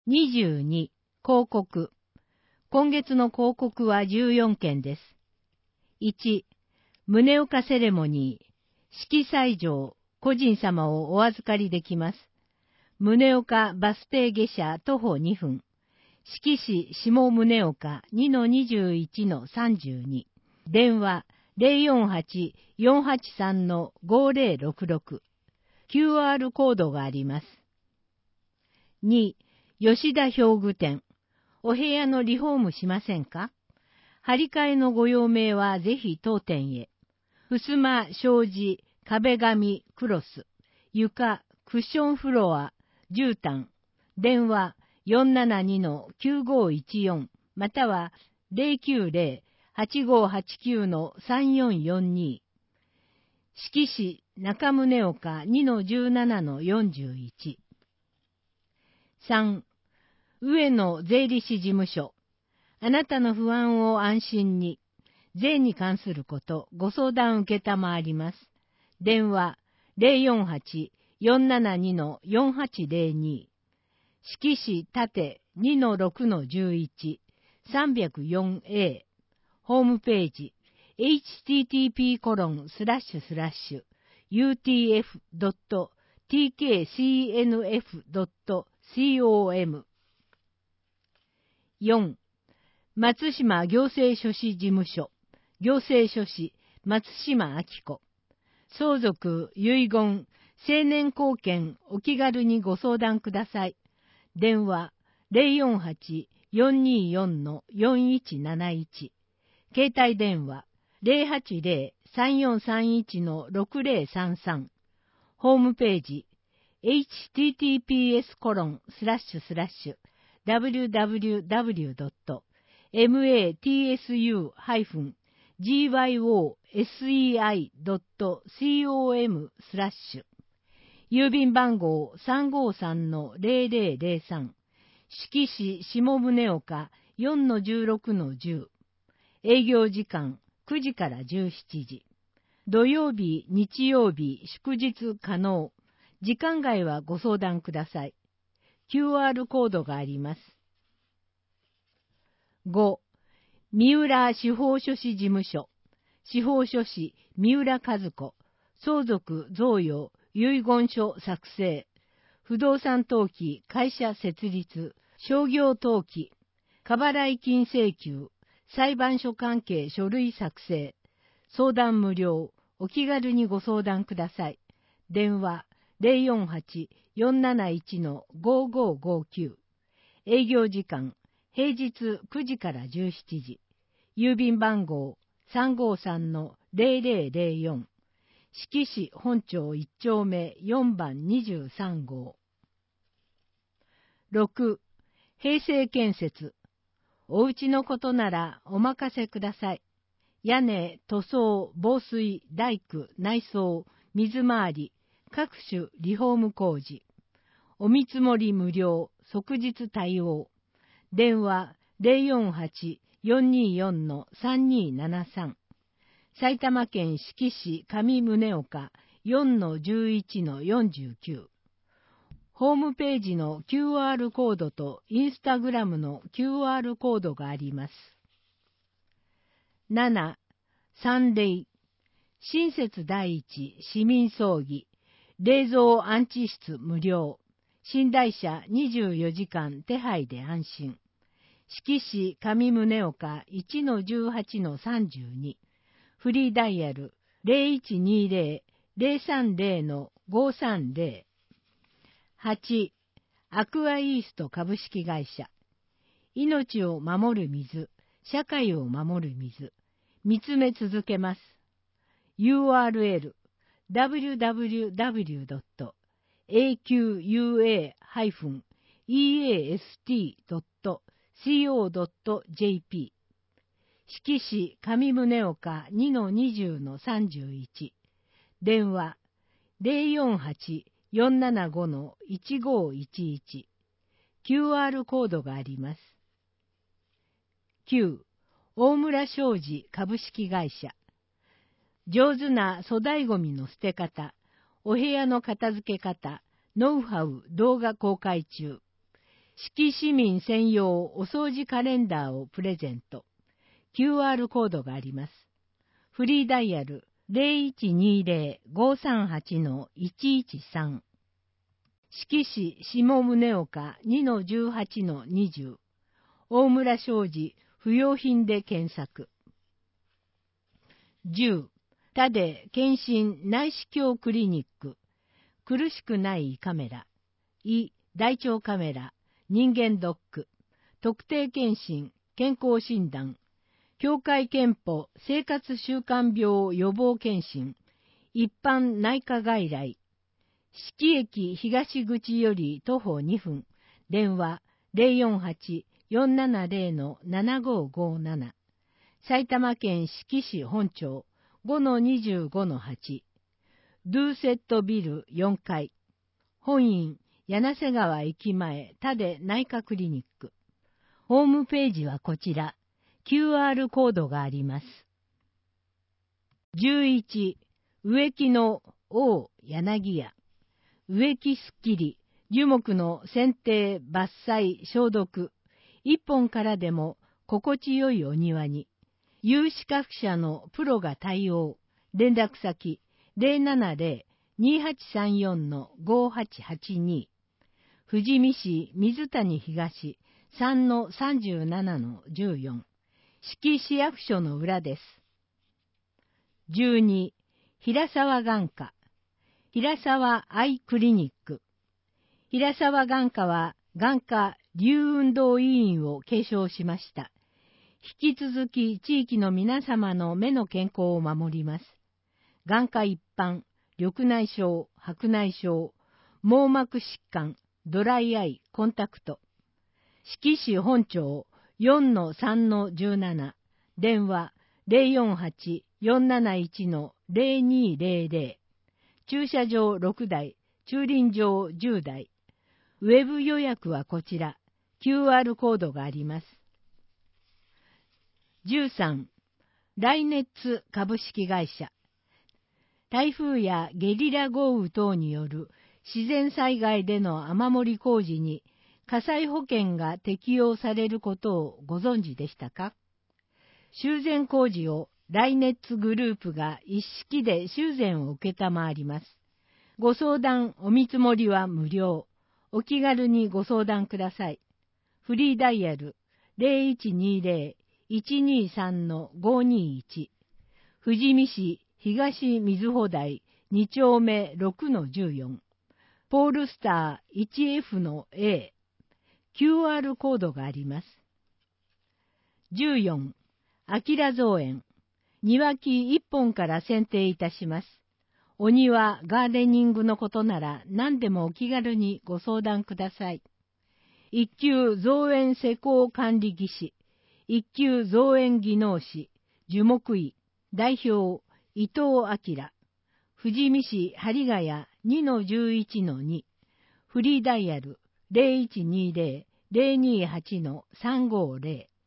22、広告。今月の広告は14件です。1、宗岡セレモニー。式祭場、個人様をお預かりできます。宗岡バス停下車徒歩2分。式市下宗岡 2-21-32。電話 048-483-5066。QR コードがあります。2、吉田表具店。お部屋のリフォームしませんか？張り替えのご用命はぜひ当店へ。襖、障子、壁紙、クロス、床、クッションフロア、絨毯。電話 472-9514 または 090-8589-3442。式市中宗岡 2-17-41。3、上野税理士事務所。あなたの不安を安心に。税に関すること、ご相談受けたまわります。電話 048-472-4802。式市縦 2-6-11、304A。ホームページ http://utf.tkcnf.com。 4、松島行政書士事務所。行政書士松島明子。相続、遺言、成年後見、お気軽にご相談ください。電話 048-424-4171。携帯電話 080-3431-6033。ホームページ https://www.matsu-gyosei.com。 郵便番号 353-0003。式市下宗岡 4-16-10。営業時間9時から17時。土曜日、日曜日、祝日可能。時間外はご相談ください。QR コードがあります。5、三浦司法書士事務所。司法書士三浦和子。相続、贈与、遺言書作成。不動産登記、会社設立、商業登記、過払い金請求、裁判所関係書類作成。相談無料。お気軽にご相談ください。電話 048-471-5559。営業時間平日9時から17時。郵便番号 353-0004。式市本町1丁目4番23号。6、平成建設。お家のことならお任せください。屋根、塗装、防水、大工、内装、水回り、各種リフォーム工事。お見積もり無料、即日対応。電話 048-424-3273。埼玉県志木市上宗岡 4-11-49。ホームページの QR コードとインスタグラムの QR コードがあります。7、三霊。親切第一市民葬儀。冷蔵安置室無料。寝台車24時間手配で安心。志木市上宗岡 1-18-32。フリーダイヤル 0120-030-530。8、アクアイースト株式会社。命を守る水、社会を守る水。見つめ続けます。URL www.aqua-east.co.jp。 志木市上宗岡 2-20-31。電話 048-475-1511。QR コードがあります。9、大村商事株式会社。上手な粗大ごみの捨て方、お部屋の片付け方、ノウハウ動画公開中。 四季市民専用お掃除カレンダーをプレゼント。QR コードがあります。フリーダイヤル 0120-538-113。志木市下宗岡 2-18-20。大村商事不用品で検索。10. 他で検診内視鏡クリニック。苦しくないカメラ。胃、大腸カメラ。人間ドック。特定検診、健康診断。協会憲法生活習慣病予防検診。一般内科外来。志木駅東口より徒歩2分。電話 048-470-7557。埼玉県志木市本町 5-25-8。ドゥーセットビル4階。本院柳瀬川駅前他で内科クリニック。ホームページはこちら。QR コードがあります。11. 植木の王柳屋。植木すっきり、樹木の剪定、伐採、消毒。一本からでも心地よいお庭に。有資格者のプロが対応。連絡先 070-2834-5882。富士見市水谷東 3-37-14。志木市役所の裏です。12. 平沢眼科。平沢アイクリニック。平沢眼科は眼科龍運動委員を継承しました。引き続き地域の皆様の目の健康を守ります。眼科一般、緑内障、白内障、網膜疾患、ドライアイ、コンタクト。志木市本町 4-3-17。電話 048-471-0200。駐車場6台、駐輪場10台。ウェブ予約はこちら。QR コードがあります。13. ライネッツ株式会社。台風やゲリラ豪雨等による自然災害での雨漏り工事に火災保険が適用されることをご存知でしたか？修繕工事をライネッツグループが一式で修繕を受けたまわります。ご相談お見積もりは無料。お気軽にご相談ください。フリーダイヤル 0120-123-521。富士見市東水穂台2丁目 6-14。ポールスター 1F-A。QR コードがあります。14. あきら造園。庭木1本から剪定いたします。お庭、ガーデニングのことなら何でもお気軽にご相談ください。一級造園施工管理技師、一級造園技能士、樹木医、代表、伊藤明。富士見市針ヶ谷 2-11-2。フリーダイヤル 0120-028-350。